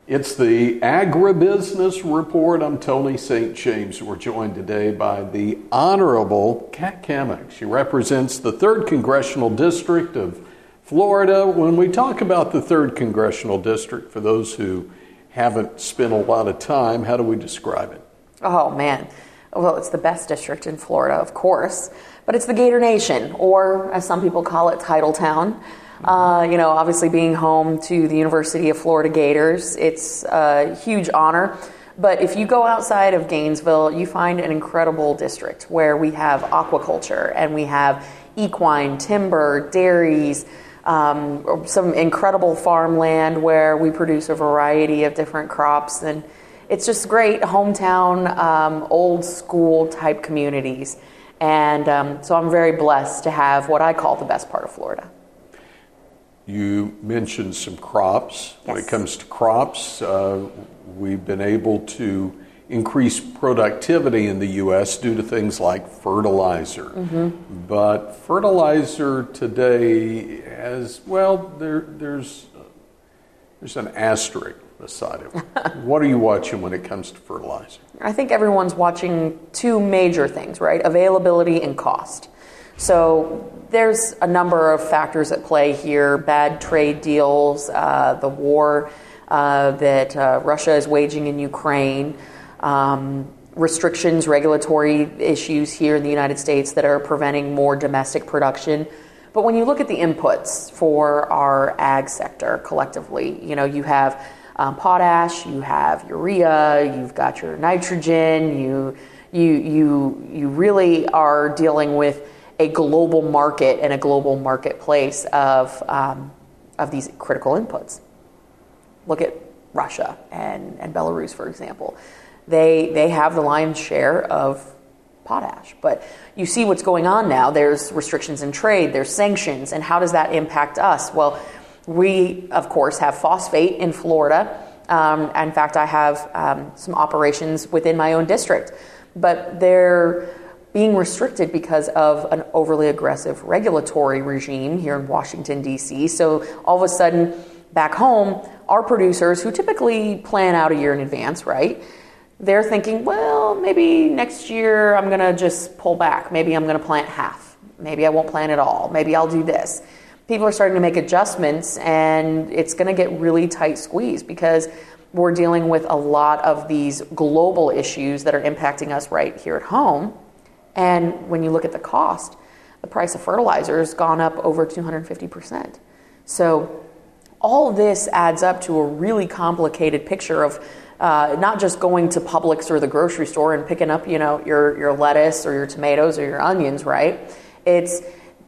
It's the Agribusiness Report. I'm Tony St. James. We're joined today by the Honorable Kat Cammack. She represents the 3rd Congressional District of Florida. When we talk about the 3rd Congressional District, for those who haven't spent a lot of time, how do we describe it? Oh, man. Well, it's the best district in Florida, of course, but it's the Gator Nation, or as some people call it, Titletown. Obviously being home to the University of Florida Gators, it's a huge honor. But if you go outside of Gainesville, you find an incredible district where we have aquaculture and we have equine, timber, dairies, some incredible farmland where we produce a variety of different crops. And it's just great hometown, old school type communities. And so I'm very blessed to have what I call the best part of Florida. You mentioned some crops. Yes. When it comes to crops, we've been able to increase productivity in the U.S. due to things like fertilizer. Mm-hmm. But fertilizer today has, well, there's an asterisk beside it. What are you watching when it comes to fertilizer? I think everyone's watching two major things, right? Availability and cost. So there's a number of factors at play here: bad trade deals, the war that Russia is waging in Ukraine, restrictions, regulatory issues here in the United States that are preventing more domestic production. But when you look at the inputs for our ag sector collectively, you have potash, you have urea, you've got your nitrogen, you really are dealing with a global market and a global marketplace of these critical inputs. Look at Russia and Belarus, for example. They have the lion's share of potash, but you see what's going on now. There's restrictions in trade, there's sanctions, and how does that impact us? Well, we, of course, have phosphate in Florida. In fact, I have some operations within my own district, but they're being restricted because of an overly aggressive regulatory regime here in Washington, D.C. So all of a sudden, back home, our producers, who typically plan out a year in advance, right? They're thinking, well, maybe next year I'm going to just pull back. Maybe I'm going to plant half. Maybe I won't plant at all. Maybe I'll do this. People are starting to make adjustments, and it's going to get really tight squeeze because we're dealing with a lot of these global issues that are impacting us right here at home. And when you look at the cost, the price of fertilizer has gone up over 250%. So all this adds up to a really complicated picture of not just going to Publix or the grocery store and picking up, your lettuce or your tomatoes or your onions, right? It's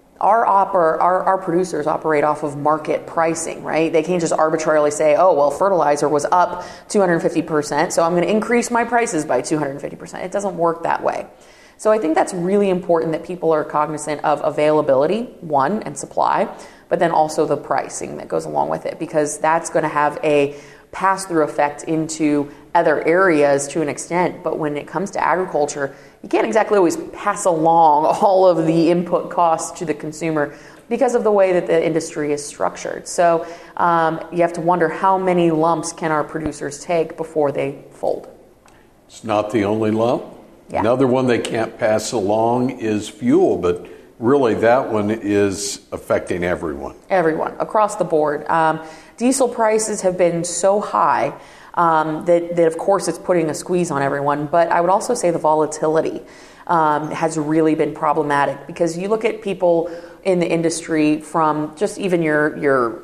our producers operate off of market pricing, right? They can't just arbitrarily say, oh, well, fertilizer was up 250%, so I'm going to increase my prices by 250%. It doesn't work that way. So I think that's really important that people are cognizant of availability, one, and supply, but then also the pricing that goes along with it, because that's going to have a pass-through effect into other areas to an extent. But when it comes to agriculture, you can't exactly always pass along all of the input costs to the consumer because of the way that the industry is structured. So you have to wonder how many lumps can our producers take before they fold. It's not the only lump. Yeah. Another one they can't pass along is fuel, but really that one is affecting everyone. Everyone, across the board. Diesel prices have been so high that of course it's putting a squeeze on everyone, but I would also say the volatility has really been problematic, because you look at people in the industry, from just even your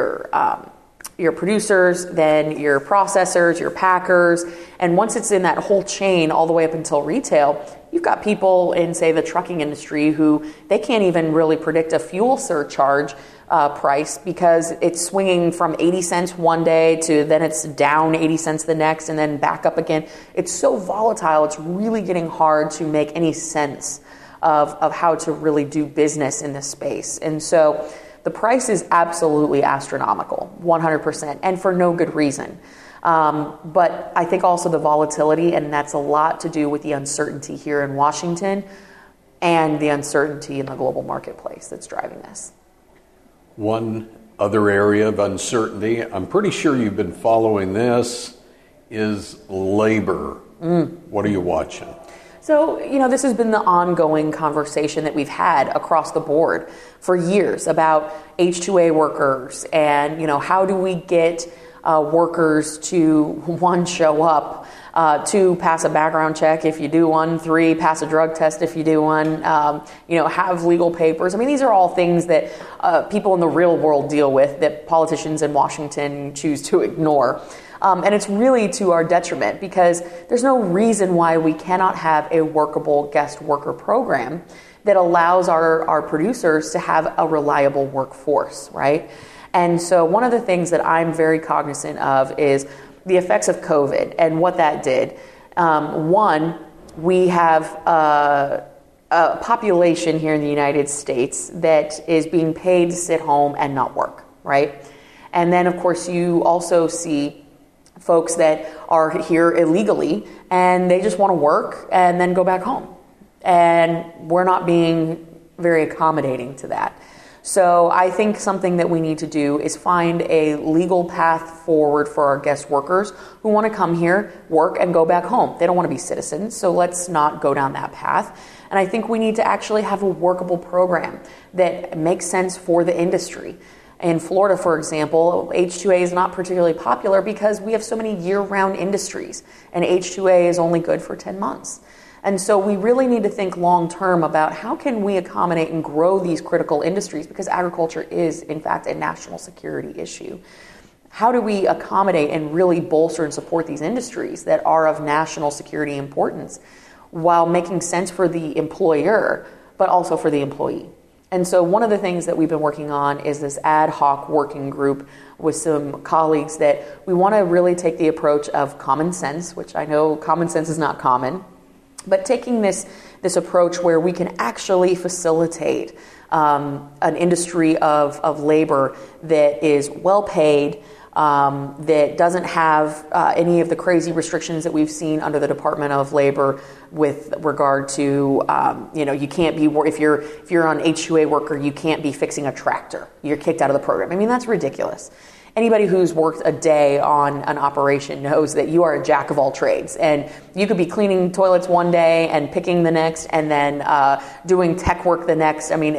producers, then your processors, your packers, and once it's in that whole chain all the way up until retail, you've got people in, say, the trucking industry who they can't even really predict a fuel surcharge price, because it's swinging from 80 cents one day to then it's down 80 cents the next and then back up again. It's so volatile, it's really getting hard to make any sense of how to really do business in this space. And so the price is absolutely astronomical, 100%, and for no good reason. But I think also the volatility, and that's a lot to do with the uncertainty here in Washington and the uncertainty in the global marketplace that's driving this. One Other area of uncertainty, I'm pretty sure you've been following this, is labor. What are you watching? So, this has been the ongoing conversation that we've had across the board for years about H-2A workers and, how do we get workers to, one, show up, two, pass a background check if you do one, three, pass a drug test if you do one, have legal papers. I mean, these are all things that people in the real world deal with that politicians in Washington choose to ignore. And it's really to our detriment because there's no reason why we cannot have a workable guest worker program that allows our producers to have a reliable workforce, right? And so one of the things that I'm very cognizant of is the effects of COVID and what that did. One, we have a population here in the United States that is being paid to sit home and not work, right? And then, of course, you also see folks that are here illegally and they just want to work and then go back home. And we're not being very accommodating to that. So I think something that we need to do is find a legal path forward for our guest workers who want to come here, work, and go back home. They don't want to be citizens, so let's not go down that path. And I think we need to actually have a workable program that makes sense for the industry. In Florida, for example, H-2A is not particularly popular because we have so many year-round industries, and H-2A is only good for 10 months. And so we really need to think long-term about how can we accommodate and grow these critical industries, because agriculture is, in fact, a national security issue. How do we accommodate and really bolster and support these industries that are of national security importance while making sense for the employer, but also for the employee? And so one of the things that we've been working on is this ad hoc working group with some colleagues that we want to really take the approach of common sense, which I know common sense is not common, but taking this approach where we can actually facilitate an industry of labor that is well paid, that doesn't have any of the crazy restrictions that we've seen under the Department of Labor with regard to, you can't be, if you're an H-2A worker, you can't be fixing a tractor. You're kicked out of the program. I mean, that's ridiculous. Anybody who's worked a day on an operation knows that you are a jack of all trades, and you could be cleaning toilets one day and picking the next, and then doing tech work the next. I mean,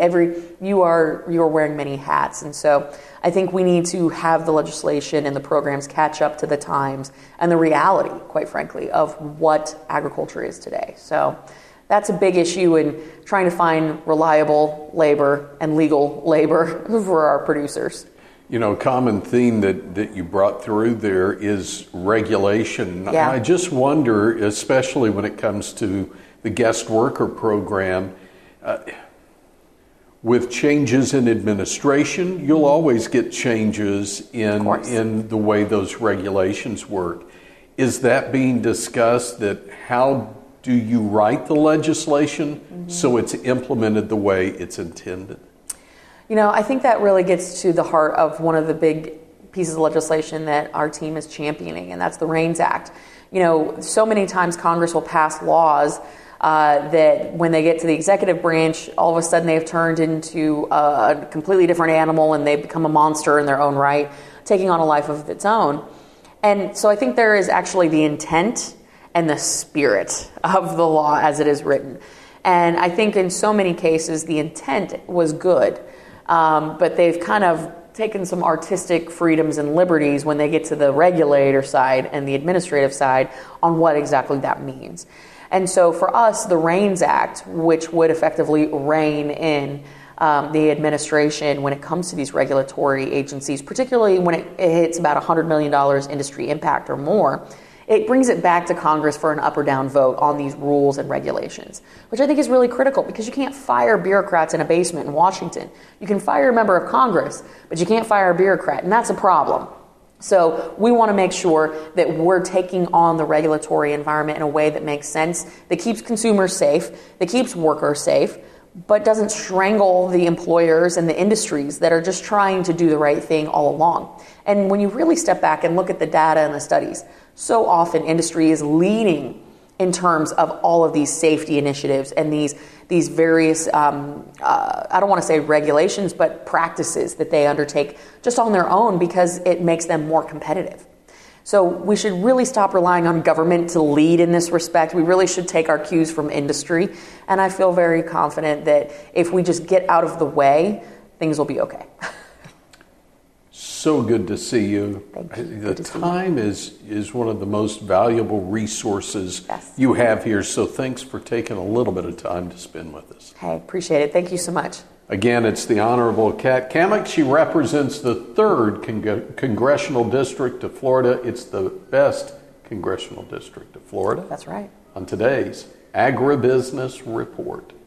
you're wearing many hats, and so I think we need to have the legislation and the programs catch up to the times and the reality, quite frankly, of what agriculture is today. So that's a big issue in trying to find reliable labor and legal labor for our producers. A common theme that you brought through there is regulation. Yeah. I just wonder, especially when it comes to the guest worker program, with changes in administration, you'll always get changes in the way those regulations work. Is that being discussed, that how do you write the legislation so it's implemented the way it's intended? I think that really gets to the heart of one of the big pieces of legislation that our team is championing, and that's the REINS Act. So many times Congress will pass laws that when they get to the executive branch, all of a sudden they've turned into a completely different animal and they've become a monster in their own right, taking on a life of its own. And so I think there is actually the intent and the spirit of the law as it is written. And I think in so many cases the intent was good. But they've kind of taken some artistic freedoms and liberties when they get to the regulator side and the administrative side on what exactly that means. And so for us, the REINS Act, which would effectively rein in the administration when it comes to these regulatory agencies, particularly when it hits about $100 million industry impact or more, it brings it back to Congress for an up or down vote on these rules and regulations, which I think is really critical because you can't fire bureaucrats in a basement in Washington. You can fire a member of Congress, but you can't fire a bureaucrat, and that's a problem. So we want to make sure that we're taking on the regulatory environment in a way that makes sense, that keeps consumers safe, that keeps workers safe, but doesn't strangle the employers and the industries that are just trying to do the right thing all along. And when you really step back and look at the data and the studies, so often industry is leading in terms of all of these safety initiatives and these these various, I don't want to say regulations, but practices that they undertake just on their own because it makes them more competitive. So we should really stop relying on government to lead in this respect. We really should take our cues from industry. And I feel very confident that if we just get out of the way, things will be okay. So good to see you. Thank you. The time is one of the most valuable resources Yes. you have here. So thanks for taking a little bit of time to spend with us. Hey, appreciate it. Thank you so much. Again, it's the Honorable Kat Cammack. She represents the 3rd Congressional District of Florida. It's the best congressional district of Florida. That's right. On today's Agribusiness Report.